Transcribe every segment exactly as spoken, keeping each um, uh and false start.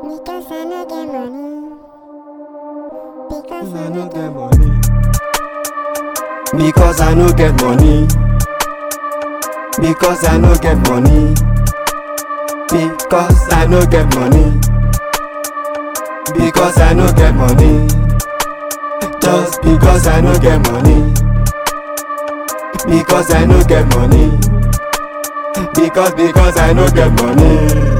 Because I no get money. Because I no get money. Because I no get money. Because I no get money. Because I no get money. Because I no get money. Just because I no get money. Because I no get money. Because because I no get money.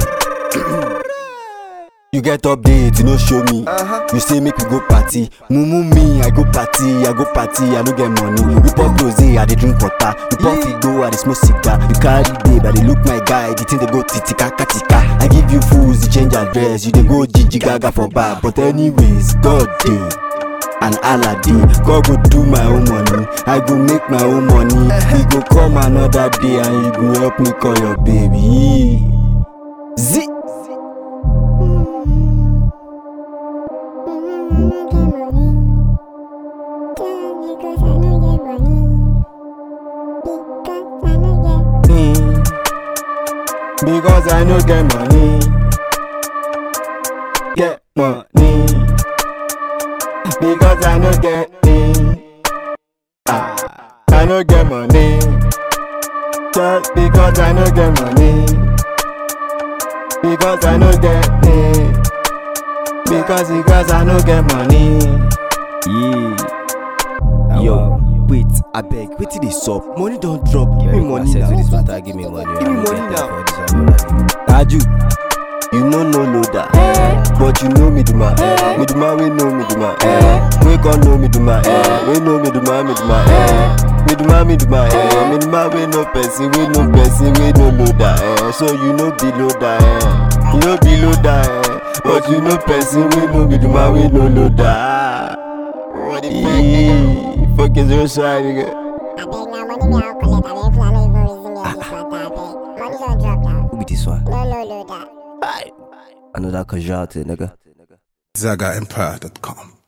You get update, you no show me. Uh-huh. You say make we go party. Mumu me, I go party, I go party, I no get money. You pop rose, I dey drink water. You pop figo, I dey smoke cigar. You carry babe, I dey look my guy. The thing they go titika katika. I give you fools, you change address. You dey go Gigi Gaga for bar. But anyways, God day and Allah day. God go do my own money. I go make my own money. He go come another day and he go help me call your baby. Z. Because I no get money. Get money. Because I no get money. Ah, I no get money. Just because I no get money. Because I no get money. Because because I no get money. Yeah. Yo. Wait, I beg, wait till they sup. Money don't drop. Give me money now. This matter, give me money. Give me money now. Taju, you know no loader, eh. But you know me do my, eh. Me do my, we know me do my, eh. We can't know me do my, eh. We know me do my, me do my, eh. Me do my, me do my, eh. Me do my, we no person, we no person, we no loader, eh. So you know be loader, eh. You know be loader, eh. But you know person, we know me do my, we no loader. What the fuck? Fuck is your side, nigga? I beg now, money me I'll collect. I beg, I don't even reason me on this matter. I beg, money don't drop now. Who be this one? No, no, no, that. Bye. Another casualty, nigga. Zaga Empire dot com